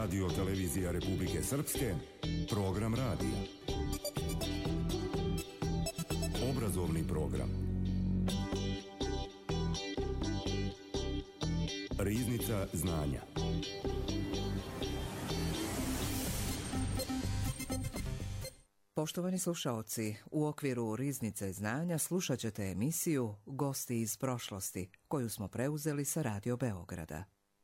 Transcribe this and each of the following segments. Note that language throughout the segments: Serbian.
Radio Televizija Republike Srpske, program radija. Obrazovni program. Riznica znanja. Poštovani slušaoci, u okviru Riznice znanja slušat ćete emisiju Gosti iz prošlosti, koju smo preuzeli sa Radio Beograda.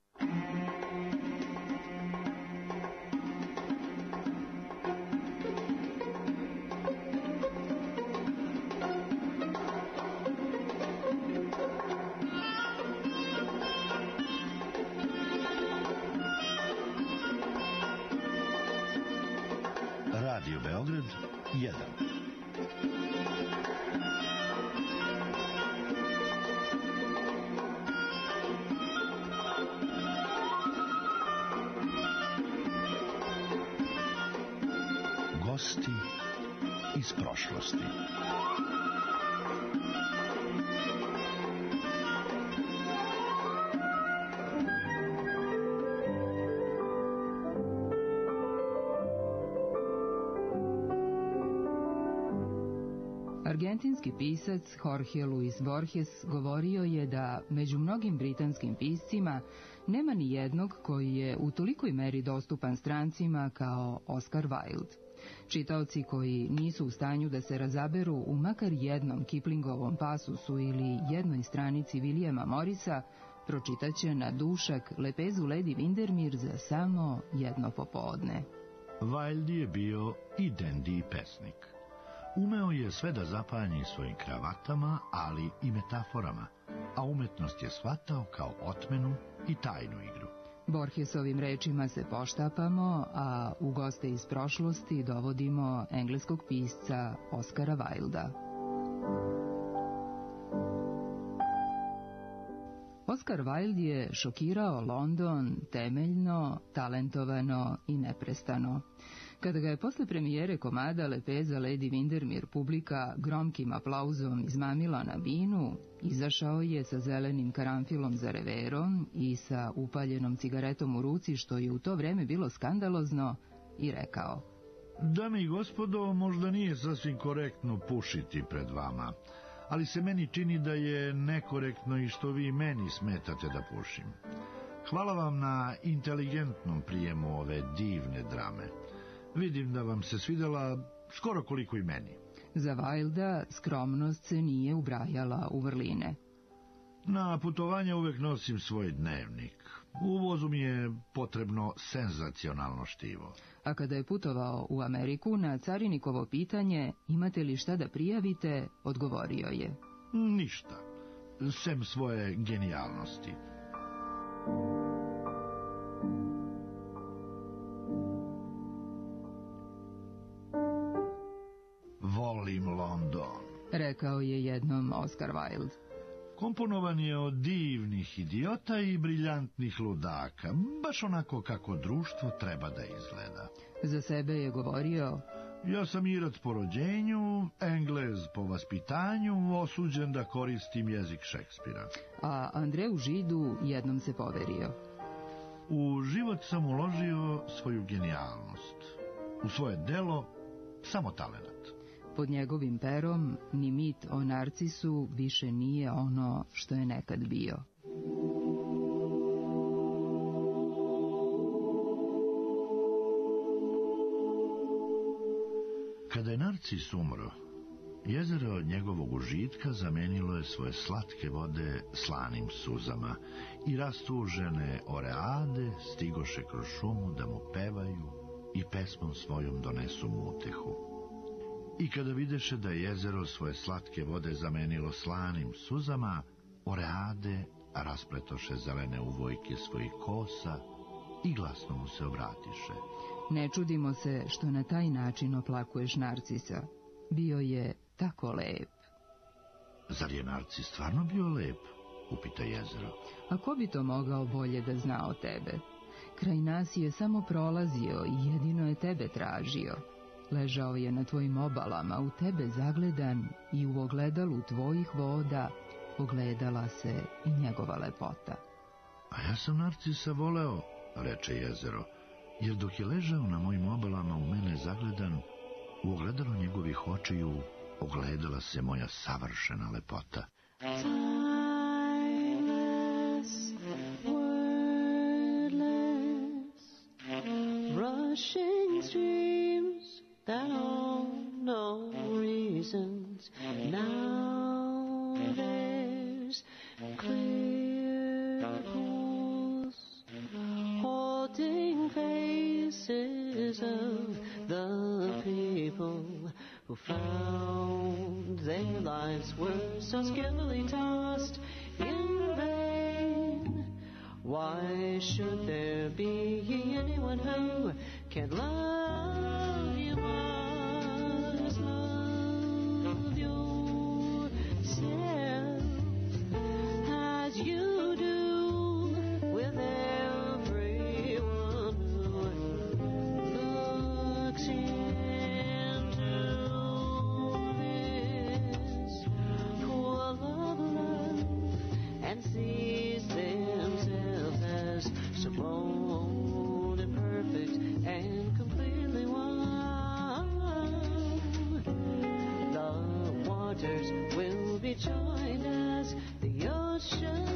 Radio Beograd 1. Gosti iz prošlosti. Argentinski pisac Jorge Luis Borges govorio je da među mnogim britanskim piscima nema ni jednog koji je u tolikoj meri dostupan strancima kao Oscar Wilde. Čitaoci koji nisu u stanju da se razaberu u makar jednom Kiplingovom pasusu ili jednoj stranici Williama Morrisa, pročitaće na dušak lepezu Lady Windermere za samo jedno popodne. Wilde je bio i dendi pesnik. Umeo je sve da zapanji svojim kravatama, ali i metaforama, a umetnost je shvatao kao otmenu i tajnu igru. Borgesovim rečima se poštapamo, a u goste iz prošlosti dovodimo engleskog pisca Oscara Wilda. Oscar Wilde je šokirao London temeljno, talentovano i neprestano. Kada ga je posle premijere komada lepeza Lady Windermere publika gromkim aplauzom izmamila na binu, izašao je sa zelenim karanfilom za reverom i sa upaljenom cigaretom u ruci, što je u to vreme bilo skandalozno, i rekao: Dame i gospodo, možda nije sasvim korektno pušiti pred vama, ali se meni čini da je nekorektno i što vi meni smetate da pušim. Hvala vam na inteligentnom prijemu ove divne drame. Vidim da vam se svidela skoro koliko i meni. Za Wilda skromnost se nije ubrajala u vrline. Na putovanje uvek nosim svoj dnevnik. U vozu mi je potrebno senzacionalno štivo. A kada je putovao u Ameriku, na carinikovo pitanje imate li šta da prijavite, odgovorio je: Ništa, sem svoje genijalnosti. Volim London, rekao je jednom Oscar Wilde. Komponovan je od divnih idiota i briljantnih ludaka, baš onako kako društvo treba da izgleda. Za sebe je govorio: Ja sam Irac po rođenju, Englez po vaspitanju, osuđen da koristim jezik Šekspira. A Andreju Židu jednom se poverio: U život sam uložio svoju genijalnost, u svoje delo samo talenat. Pod njegovim perom ni mit o Narcisu više nije ono što je nekad bio. Kada je Narcis umro, jezero njegovog užitka zamenilo je svoje slatke vode slanim suzama i rastužene oreade stigoše kroz šumu da mu pevaju i pesmom svojom donesu mu utehu. I kada videše da je jezero svoje slatke vode zamenilo slanim suzama, oreade raspletoše zelene uvojke svojih kosa i glasno mu se obratiše: Ne čudimo se što na taj način oplakuješ Narcisa. Bio je tako lep. Zar je Narcis stvarno bio lep? Upita jezero. A ko bi to mogao bolje da zna o tebe? Kraj nas je samo prolazio i jedino je tebe tražio. Ležao je na tvojim obalama, u tebe zagledan, i u ogledalu tvojih voda ogledala se i njegova lepota. A ja sam Narcisa voleo, reče jezero, jer dok je ležao na mojim obalama u mene zagledan, u ogledalo njegovih očiju ogledala se moja savršena lepota. Timeless, wordless, rushing streams that hold no reasons. Now there's clear pools holding faces of the people who found their lives were so skillfully tossed in vain. Why should there be anyone who can't love you? Must love yourself as you do with everyone who looks into this pool of love and sees themselves as so bold and perfect and completely one. The waters will be joined as the ocean.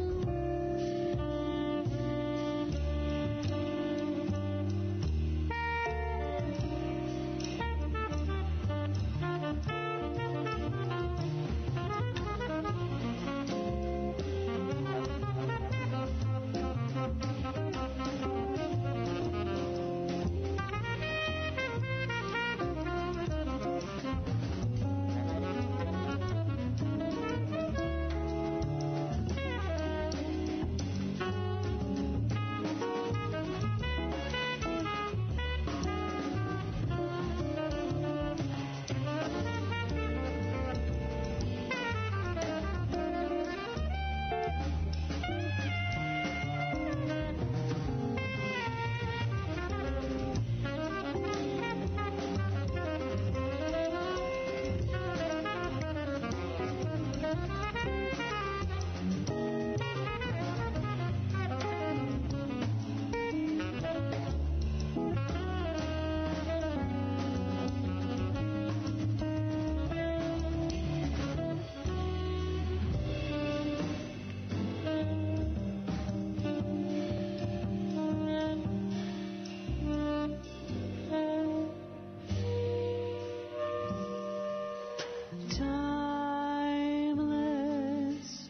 Timeless,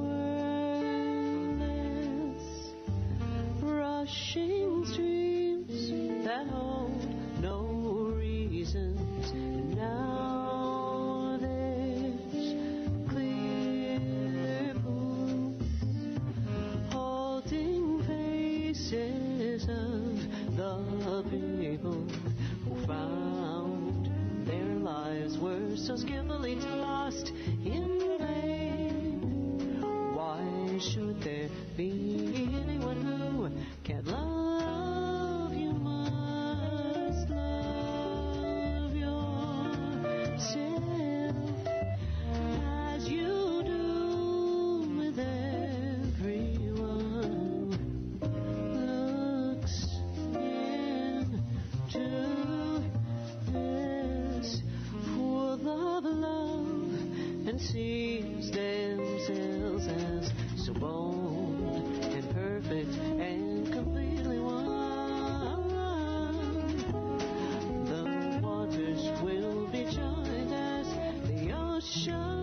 wordless, rushing streams that hold no reasons. Now there's clear pools holding faces of the people who found their lives were so skillfully tossed in vain. Why should there be anyone who can't love you? Must love yourself as you do with everyone who looks into this pool of love and sees themselves as so bold and perfect and completely one. The waters will be joined as the ocean.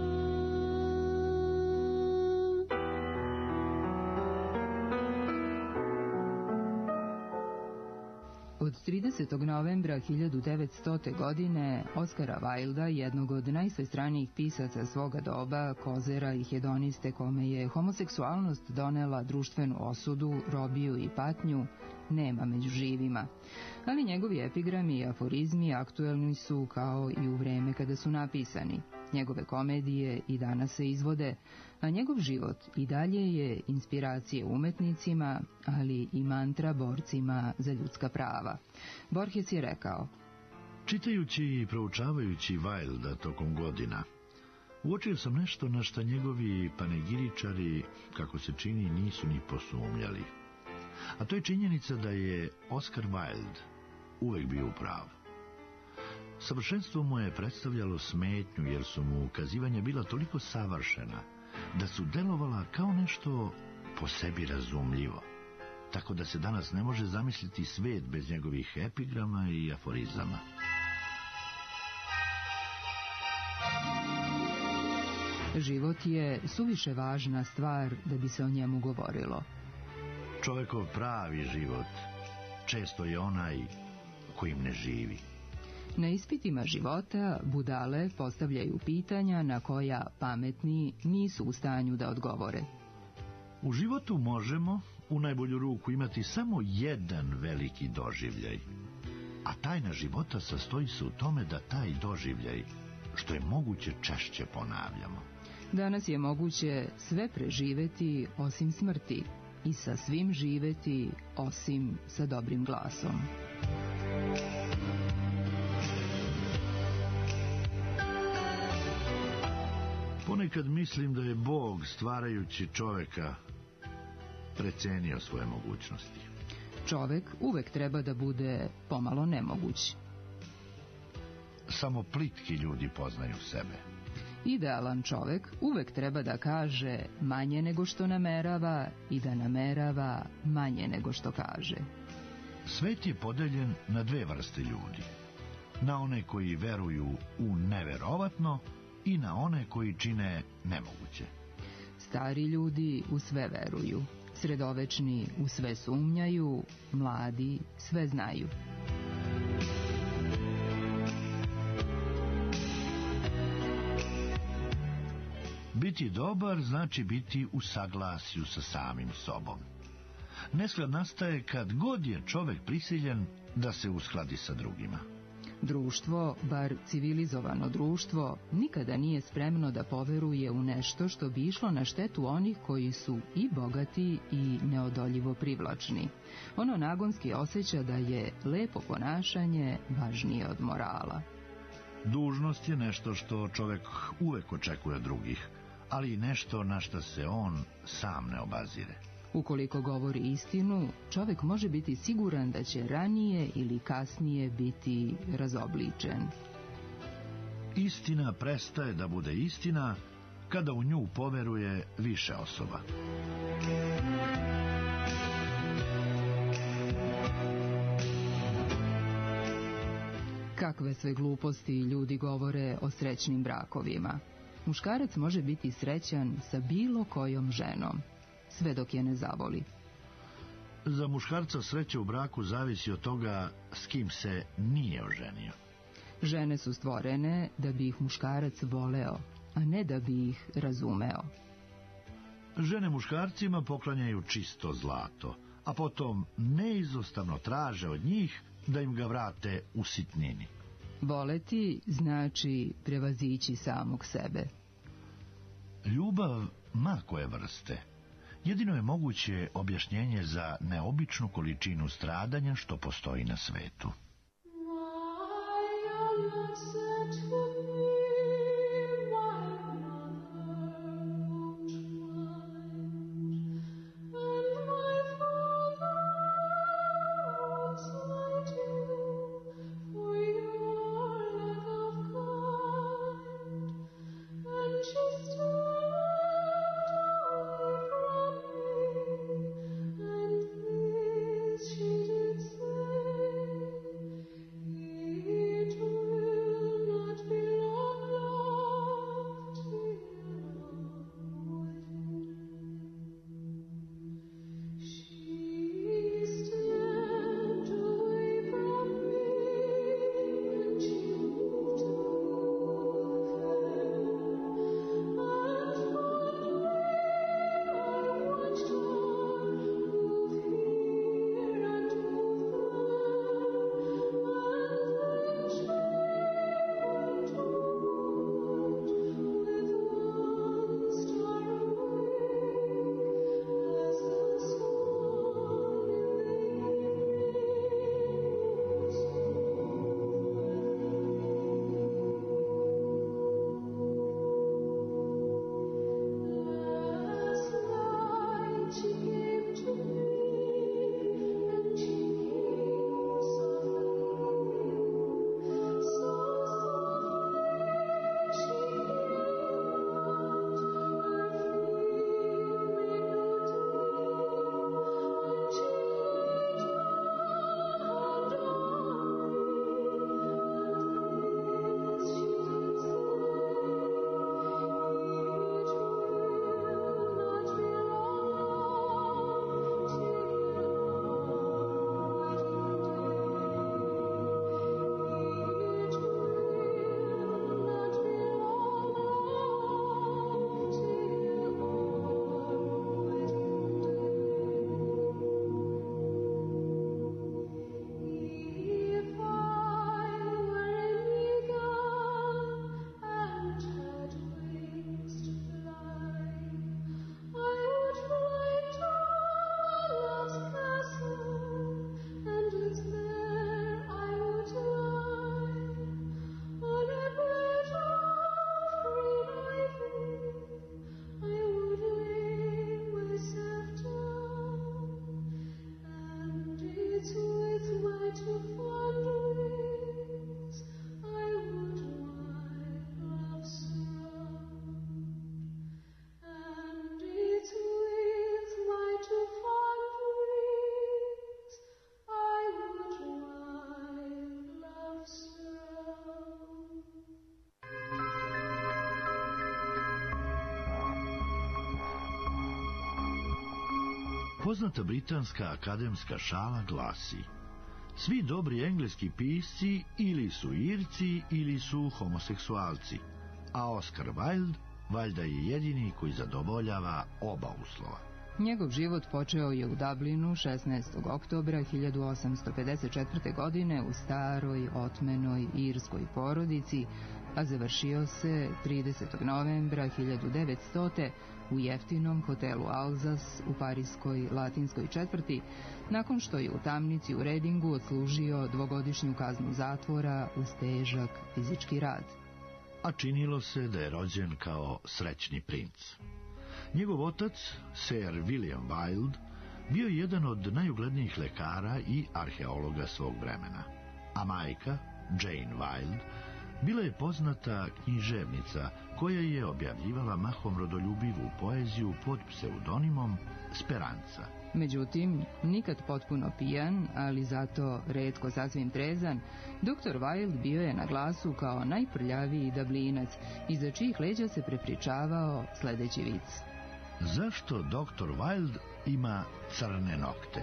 Od 30. novembra 1900. godine Oskara Wilda, jednog od najsvestranijih pisaca svoga doba, kozera i hedoniste kome je homoseksualnost donela društvenu osudu, robiju i patnju, nema među živima. Ali njegovi epigrami i aforizmi aktuelni su kao i u vreme kada su napisani. Njegove komedije i danas se izvode, a njegov život i dalje je inspiracija umetnicima, ali i mantra borcima za ljudska prava. Borges je rekao: Čitajući i proučavajući Wilda tokom godina, uočio sam nešto na šta njegovi panegiričari, kako se čini, nisu ni posumnjali. A to je činjenica da je Oscar Wilde uvek bio u pravu. Savršenstvo mu je predstavljalo smetnju, jer su mu ukazivanja bila toliko savršena da su delovala kao nešto po sebi razumljivo, tako da se danas ne može zamisliti svet bez njegovih epigrama i aforizama. Život je suviše važna stvar da bi se o njemu govorilo. Čovekov pravi život često je onaj kojim ne živi. Na ispitima života budale postavljaju pitanja na koja pametni nisu u stanju da odgovore. U životu možemo, u najbolju ruku, imati samo jedan veliki doživljaj. A tajna života sastoji se u tome da taj doživljaj što je moguće češće ponavljamo. Danas je moguće sve preživeti osim smrti i sa svim živeti osim sa dobrim glasom. Ponekad mislim da je Bog, stvarajući čoveka, precenio svoje mogućnosti. Čovek uvek treba da bude pomalo nemoguć. Samo plitki ljudi poznaju sebe. Idealan čovek uvek treba da kaže manje nego što namerava i da namerava manje nego što kaže. Svet je podeljen na dve vrste ljudi. Na one koji veruju u neverovatno i na one koji čine nemoguće. Stari ljudi u sve veruju, sredovečni u sve sumnjaju, mladi sve znaju. Biti dobar znači biti u saglasju sa samim sobom. Nesklad nastaje kad god je čovek prisiljen da se uskladi sa drugima. Društvo, bar civilizovano društvo, nikada nije spremno da poveruje u nešto što bi išlo na štetu onih koji su i bogati i neodoljivo privlačni. Ono nagonski osjeća da je lepo ponašanje važnije od morala. Dužnost je nešto što čovek uvek očekuje od drugih, ali i nešto na što se on sam ne obazire. Ukoliko govori istinu, čovek može biti siguran da će ranije ili kasnije biti razobličen. Istina prestaje da bude istina kada u nju poveruje više osoba. Kakve sve gluposti ljudi govore o srećnim brakovima. Muškarac može biti srećan sa bilo kojom ženom, sve dok je ne zavoli. Za muškarca sreća u braku zavisi od toga s kim se nije oženio. Žene su stvorene da bi ih muškarac voleo, a ne da bi ih razumeo. Žene muškarcima poklanjaju čisto zlato, a potom neizostavno traže od njih da im ga vrate u sitnini. Voleti znači prevazići samog sebe. Ljubav, ma koje vrste, jedino je moguće objašnjenje za neobičnu količinu stradanja što postoji na svetu. Poznata britanska akademska šala glasi: svi dobri engleski pisci ili su Irci ili su homoseksualci, a Oscar Wilde valjda je jedini koji zadovoljava oba uslova. Njegov život počeo je u Dublinu 16. oktobra 1854. godine u staroj, otmenoj irskoj porodici, a završio se 30. novembra 1900. u jeftinom hotelu Alzas u parijskoj latinskoj četvrti, nakon što je u tamnici u Redingu odslužio 2-godišnju kaznu zatvora uz težak fizički rad. A činilo se da je rođen kao srećni princ. Njegov otac, Sir William Wilde, bio je jedan od najuglednijih lekara i arheologa svog vremena, a majka, Jane Wilde, bila je poznata književnica koja je objavljivala mahom rodoljubivu poeziju pod pseudonimom Speranca. Međutim, nikad potpuno pijan, ali zato retko sasvim trezan, dr. Wilde bio je na glasu kao najprljaviji Dublinac, iza čijih leđa se prepričavao sledeći vic. Zašto dr. Wilde ima crne nokte?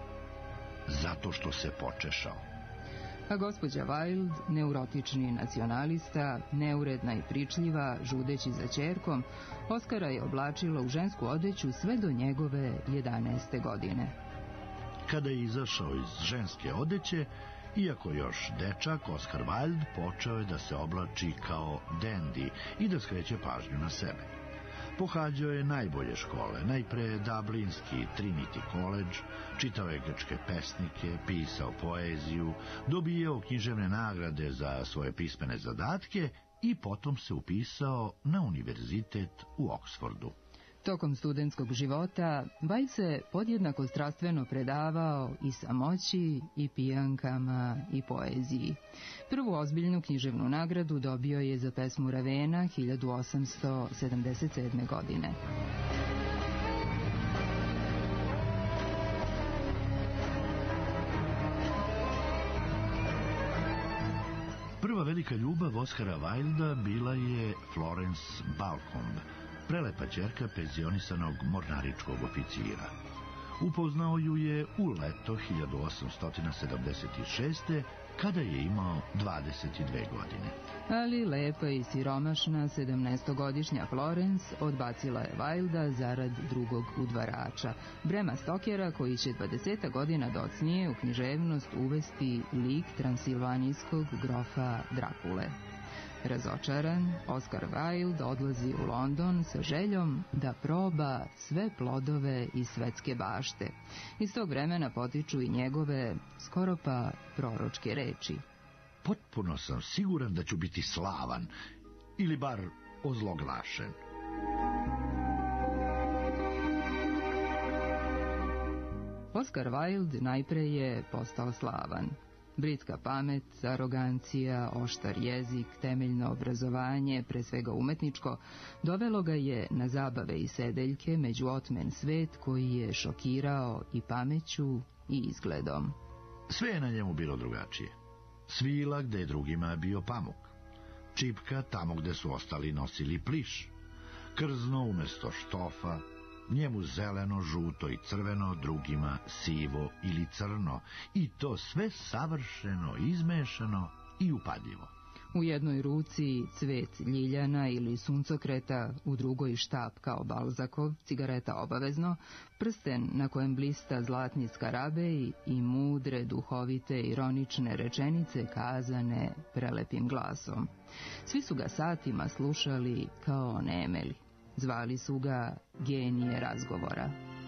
Zato što se počešao. A gospođa Wilde, neurotični nacionalista, neuredna i pričljiva, žudeći za ćerkom, Oskara je oblačila u žensku odeću sve do njegove 11. godine. Kada je izašao iz ženske odeće, iako još dečak, Oscar Wilde počeo je da se oblači kao dandy i da skreće pažnju na sebe. Pohađao je najbolje škole, najpre Dublinski Trinity College, čitao je grčke pesnike, pisao poeziju, dobijao književne nagrade za svoje pismene zadatke i potom se upisao na univerzitet u Oksfordu. Tokom studentskog života Wilde se podjednako strastveno predavao i samoći, i pijankama, i poeziji. Prvu ozbiljnu književnu nagradu dobio je za pesmu Ravena 1877. godine. Prva velika ljubav Oscara Wilda bila je Florence Balcombe, prelepa ćerka penzionisanog mornaričkog oficira. Upoznao ju je u leto 1876. kada je imao 22 godine. Ali lepa i siromašna 17-godišnja Florence odbacila je Wilda zarad drugog udvarača, Brema Stokera, koji će 20 godina docnije u književnost uvesti lik transilvanijskog grofa Drakule. Razočaran, Oscar Wilde odlazi u London sa željom da proba sve plodove iz svetske bašte. Iz tog vremena potiču i njegove skoro pa proročke reči. Potpuno sam siguran da ću biti slavan, ili bar ozloglašen. Oscar Wilde najpre je postao slavan. Britka pamet, arogancija, oštar jezik, temeljno obrazovanje, pre svega umetničko, dovelo ga je na zabave i sedeljke među otmen svet koji je šokirao i pameću i izgledom. Sve je na njemu bilo drugačije. Svila gde je drugima bio pamuk. Čipka tamo gde su ostali nosili pliš. Krzno umesto štofa, njemu zeleno, žuto i crveno, drugima sivo ili crno, i to sve savršeno izmešano i upadljivo. U jednoj ruci cvet ljiljana ili suncokreta, u drugoj štap kao Balzakov, cigareta obavezno, prsten na kojem blista zlatni skarabej i mudre, duhovite, ironične rečenice kazane prelepim glasom. Svi su ga satima slušali kao nemeli. Zvali su ga genije razgovora.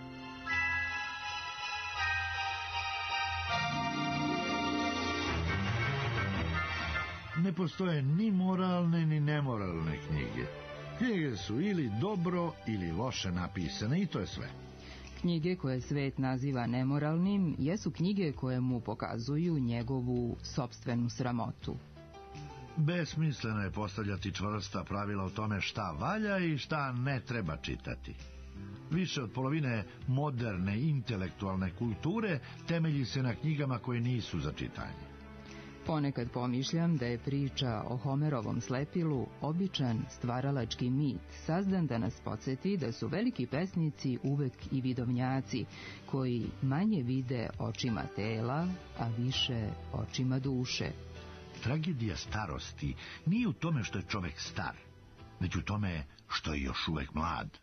Ne postoje ni moralne ni nemoralne knjige. Knjige su ili dobro ili loše napisane i to je sve. Knjige koje svet naziva nemoralnim jesu knjige koje mu pokazuju njegovu sopstvenu sramotu. Besmisleno je postavljati čvrsta pravila o tome šta valja i šta ne treba čitati. Više od polovine moderne intelektualne kulture temelji se na knjigama koje nisu za čitanje. Ponekad pomišljam da je priča o Homerovom slepilu običan stvaralački mit, sazdan da nas podsjeti da su veliki pesnici uvek i vidovnjaci, koji manje vide očima tela, a više očima duše. Tragedija starosti nije u tome što je čovek star, već u tome što je još uvek mlad.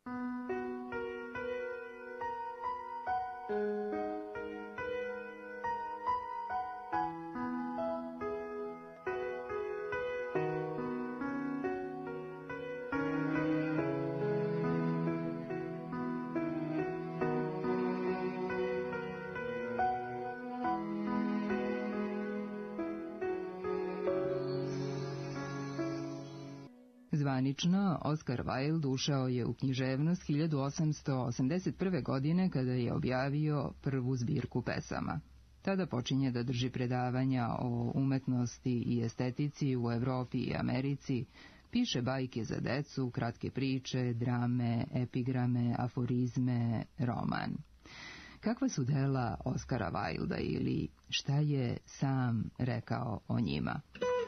Zvanično, Oscar Wilde ušao je u književnost 1881. godine kada je objavio prvu zbirku pesama. Tada počinje da drži predavanja o umetnosti i estetici u Evropi i Americi, piše bajke za decu, kratke priče, drame, epigrame, aforizme, roman. Kakva su dela Oscara Wilda ili šta je sam rekao o njima?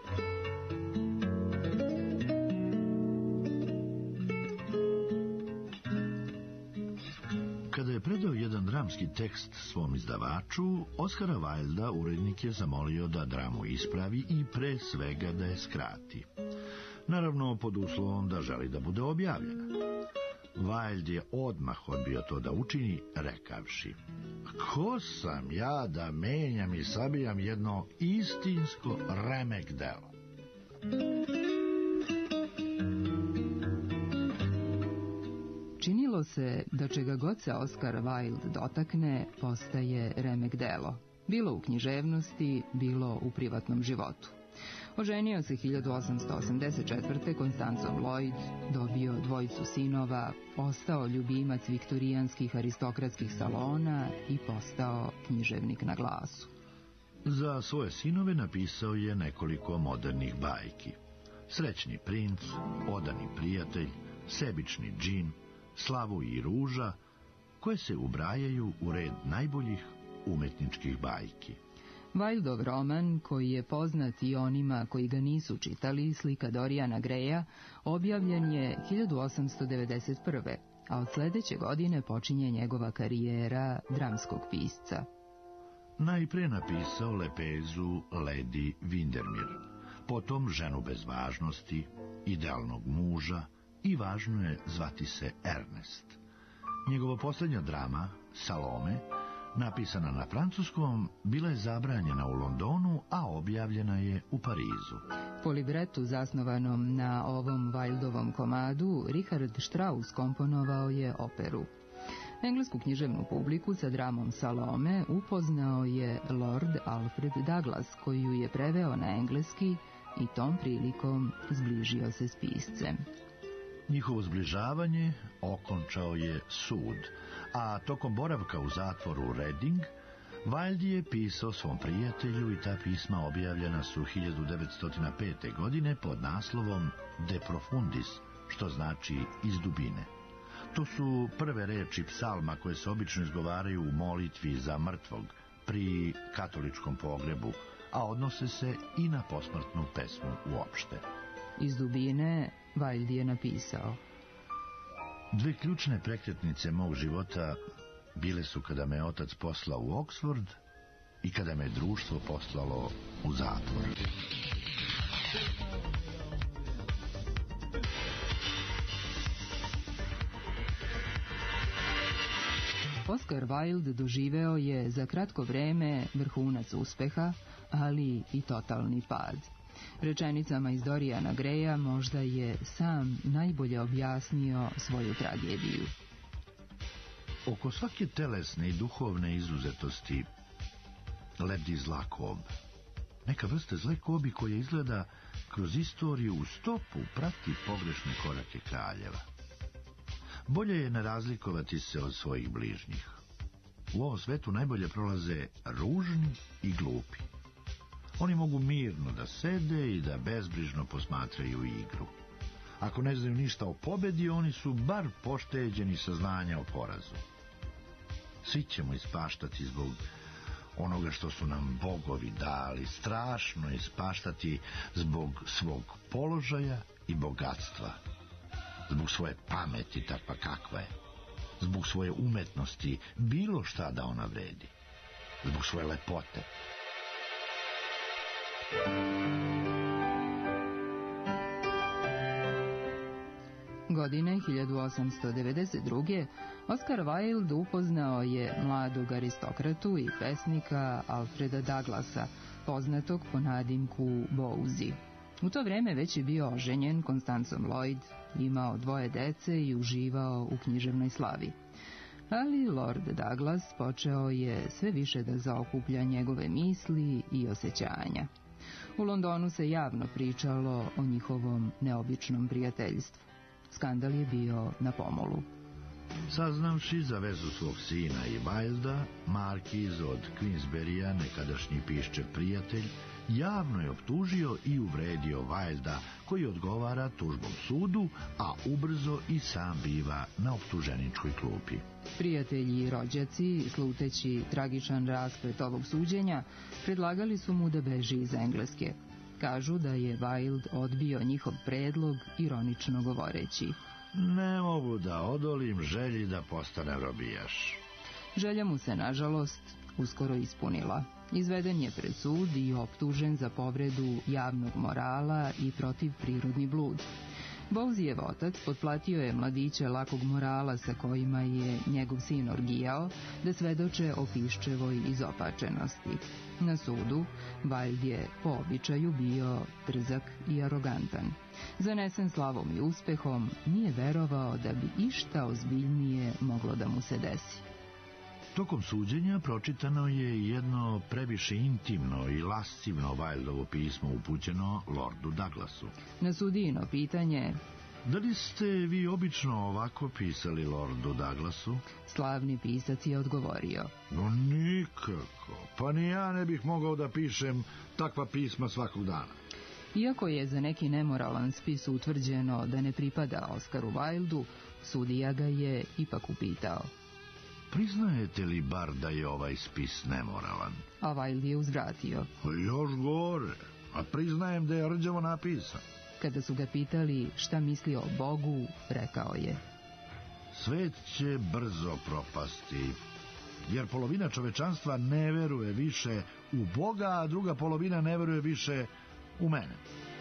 Kada je predao jedan dramski tekst svom izdavaču, Oscara Wilda urednik je zamolio da dramu ispravi i pre svega da je skrati. Naravno, pod uslovom da želi da bude objavljena. Wilde je odmah odbio to da učini, rekavši: "Ko sam ja da menjam i sabijam jedno istinsko remek delo?" Činilo se da čega god se Oscar Wilde dotakne, postaje remek delo. Bilo u književnosti, bilo u privatnom životu. Oženio se 1884. Konstancom Lloyd, dobio dvojicu sinova, postao ljubimac viktorijanskih aristokratskih salona i postao književnik na glasu. Za svoje sinove napisao je nekoliko modernih bajki: Srećni princ, Odani prijatelj, Sebični džin, Slavu i ruža, koje se ubrajaju u red najboljih umetničkih bajki. Wildov roman, koji je poznat i onima koji ga nisu čitali, Slika Dorijana Greja, objavljen je 1891. a od sledeće godine počinje njegova karijera dramskog pisca. Najpre napisao lepezu Lady Windermere, potom Ženu bez važnosti, Idealnog muža i Važno je zvati se Ernest. Njegova posljednja drama, Salome, napisana na francuskom, bila je zabranjena u Londonu, a objavljena je u Parizu. Po libretu zasnovanom na ovom Wildovom komadu, Richard Strauss komponovao je operu. Englesku književnu publiku sa dramom Salome upoznao je Lord Alfred Douglas, koji ju je preveo na engleski i tom prilikom zbližio se s piscem. Njihovo zbližavanje okončao je sud, a tokom boravka u zatvoru Reading, Wilde je pisao svom prijatelju i ta pisma objavljena su 1905. godine pod naslovom De Profundis, što znači iz dubine. To su prve reči psalma koje se obično izgovaraju u molitvi za mrtvog pri katoličkom pogrebu, a odnose se i na posmrtnu pesmu uopšte. Iz dubine Wilde je napisao: Dve ključne prekretnice mog života bile su kada me otac poslao u Oxford i kada me društvo poslalo u zatvor. Oscar Wilde doživeo je za kratko vreme vrhunac uspeha, ali i totalni pad. Rečenicama iz Dorijana Greja možda je sam najbolje objasnio svoju tragediju. Oko svake telesne i duhovne izuzetosti lebdi zla kob. Neka vrsta zle kobi koja izgleda kroz istoriju u stopu prati pogrešne korake kraljeva. Bolje je ne razlikovati se od svojih bližnjih. U ovom svetu najbolje prolaze ružni i glupi. Oni mogu mirno da sede i da bezbrižno posmatraju igru. Ako ne znaju ništa o pobedi, oni su bar pošteđeni saznanja o porazu. Svi ćemo ispaštati zbog onoga što su nam bogovi dali, strašno ispaštati zbog svog položaja i bogatstva, zbog svoje pameti takva kakva je, zbog svoje umetnosti, bilo šta da ona vredi, zbog svoje lepote. Godine 1892. Oskar Wilde upoznao je mladog aristokratu i pesnika Alfreda Douglasa, poznatog po nadimku Bowie. U to vreme već je bio oženjen Constancom Lloyd, imao 2 dece i uživao u književnoj slavi. Ali Lord Douglas počeo je sve više da zaokuplja njegove misli i osjećanja. U Londonu se javno pričalo o njihovom neobičnom prijateljstvu. Skandal je bio na pomolu. Saznavši za vezu svog sina i Wilda, markiz od Queensberrya, nekadašnji pišče prijatelj, javno je optužio i uvredio Wilda, koji odgovara tužbom sudu, a ubrzo i sam biva na optuženičkoj klupi. Prijatelji i rođaci, sluteći tragičan rasplet ovog suđenja, predlagali su mu da beži iz Engleske. Kažu da je Wilde odbio njihov predlog, ironično govoreći: Ne mogu da odolim želji da postane robijaš. Želja mu se, nažalost, uskoro ispunila. Izveden je pred sud i optužen za povredu javnog morala i protivprirodni blud. Bowsiev otac potplatio je mladiće lakog morala sa kojima je njegov sin orgijao da svedoče o piščevoj izopačenosti. Na sudu Wilde je po običaju bio drzak i arogantan. Zanesen slavom i uspehom, nije verovao da bi išta ozbiljnije moglo da mu se desi. Tokom suđenja pročitano je jedno previše intimno i lascivno Wildovo pismo upućeno Lordu Douglasu. Na sudijino pitanje: Da li ste vi obično ovako pisali Lordu Douglasu? Slavni pisac je odgovorio: No nikako, pa ni ja ne bih mogao da pišem takva pisma svakog dana. Iako je za neki nemoralan spis utvrđeno da ne pripada Oskaru Wildu, sudija ga je ipak upitao: Priznajete li bar da je ovaj spis nemoralan? A Wilde je uzvratio: Još gore, a priznajem da je rđavo napisan. Kada su ga pitali šta misli o Bogu, rekao je: Svet će brzo propasti, jer polovina čovečanstva ne veruje više u Boga, a druga polovina ne veruje više u mene.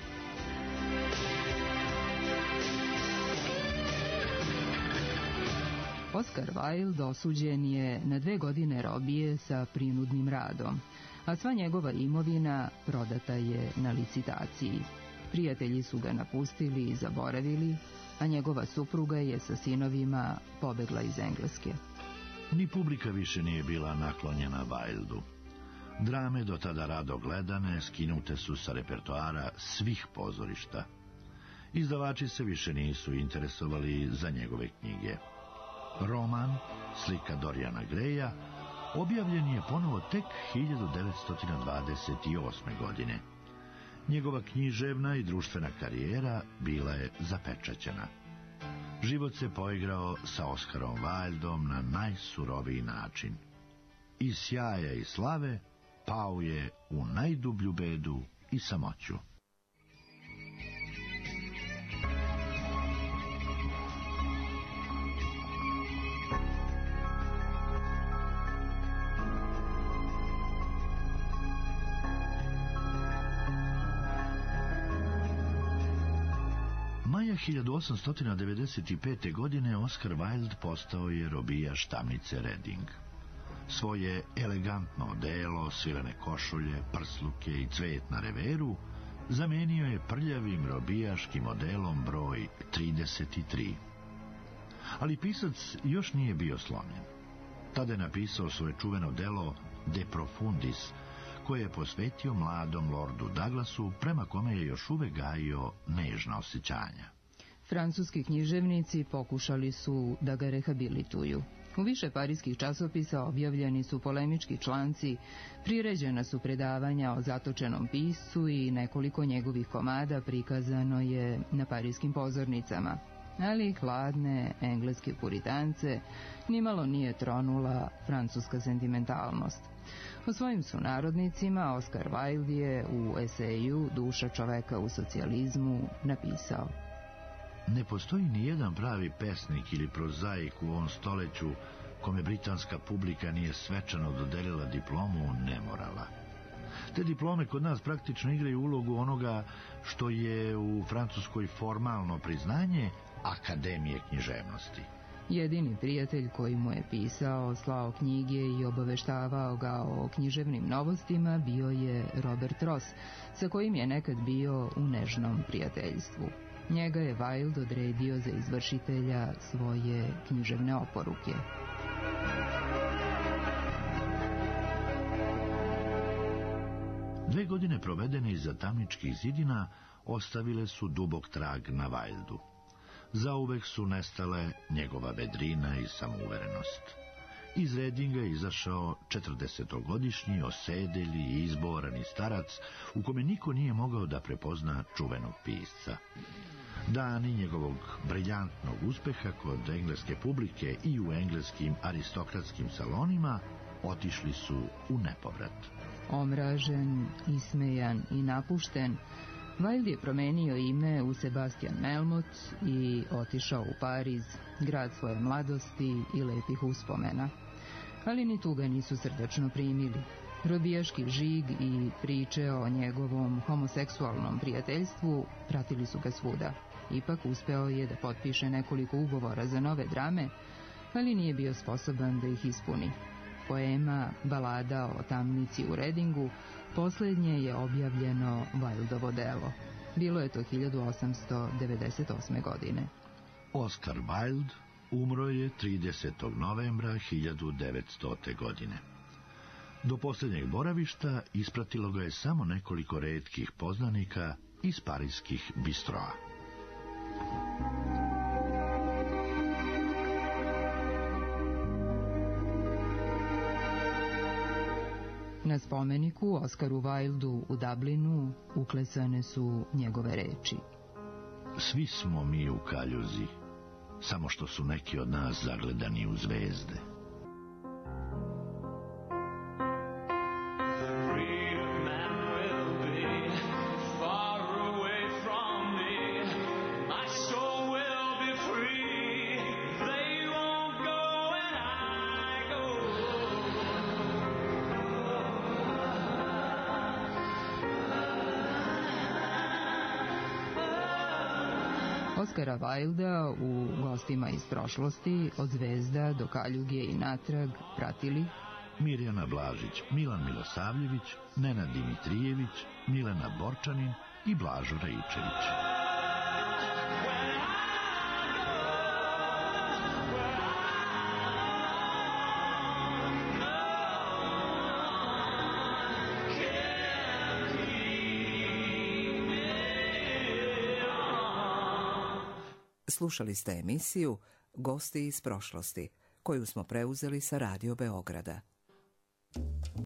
Oskar Wilde osuđen je na 2 godine robije sa prinudnim radom, a sva njegova imovina prodata je na licitaciji. Prijatelji su ga napustili i zaboravili, a njegova supruga je sa sinovima pobegla iz Engleske. Ni publika više nije bila naklonjena Wildu. Drame do tada rado gledane skinute su sa repertoara svih pozorišta. Izdavači se više nisu interesovali za njegove knjige. Roman, slika Dorijana Greja, objavljen je ponovo tek 1928. godine. Njegova književna i društvena karijera bila je zapečaćena. Život se poigrao sa Oskarom Wildom na najsuroviji način. Iz sjaja i slave pao je u najdublju bedu i samoću. Maja 1895. godine Oskar Wilde postao je robijaš tamnice Reading. Svoje elegantno odelo, svilene košulje, prsluke i cvet na reveru zamenio je prljavim robijaškim odelom broj 33. Ali pisac još nije bio slomljen. Tada je napisao svoje čuveno delo De Profundis, koje je posvetio mladom Lordu Douglasu, prema kome je još uvek gajio nežna osjećanja. Francuski književnici pokušali su da ga rehabilituju. U više parijskih časopisa objavljeni su polemički članci, priređena su predavanja o zatočenom piscu i nekoliko njegovih komada prikazano je na parijskim pozornicama. ali hladne engleske puritance nimalo nije tronula francuska sentimentalnost. O svojim sunarodnicima Oscar Wilde je u eseju Duša čoveka u socijalizmu napisao: Ne postoji ni jedan pravi pesnik ili prozaik u ovom stoleću kome britanska publika nije svečano dodelila diplomu nemorala. Te diplome kod nas praktično igraju ulogu onoga što je u Francuskoj formalno priznanje Akademije književnosti. Jedini prijatelj koji mu je pisao, slao knjige i obaveštavao ga o književnim novostima bio je Robert Ross, sa kojim je nekad bio u nežnom prijateljstvu. Njega je Wilde odredio za izvršitelja svoje književne oporuke. Dve godine provedene iza tamničkih zidina ostavile su dubok trag na Wildu. Zauvek su nestale njegova vedrina i samouverenost. Iz Redinga je izašao 40-godišnji osedelji i izborani starac u kome niko nije mogao da prepozna čuvenog pisca. Dani njegovog briljantnog uspeha kod engleske publike i u engleskim aristokratskim salonima otišli su u nepovrat. Omražen, ismejan i napušten, Wilde je promenio ime u Sebastian Melmoth i otišao u Pariz, grad svoje mladosti i lepih uspomena. Ali ni tu ga nisu srdačno primili. Robijaški žig i priče o njegovom homoseksualnom prijateljstvu pratili su ga svuda. Ipak uspeo je da potpiše nekoliko ugovora za nove drame, ali nije bio sposoban da ih ispuni. Poema Balada o tamnici u Redingu poslednje je objavljeno Wildovo delo. Bilo je to 1898. godine. Oscar Wilde umro je 30. novembra 1900. godine. Do posljednjeg boravišta ispratilo ga je samo nekoliko retkih poznanika iz parijskih bistroa. Na spomeniku Oskaru Wildu u Dublinu uklesane su njegove reči: Svi smo mi u kaljuzi, samo što su neki od nas zagledani u zvezde. Oskara Wilda u Gostima iz prošlosti, od Zvezda do Kaljuge i natrag, pratili Mirjana Blažić, Milan Milosavljević, Nenad Dimitrijević, Milena Borčanin i Blažo Raičević. Slušali ste emisiju Gosti iz prošlosti, koju smo preuzeli sa Radio Beograda.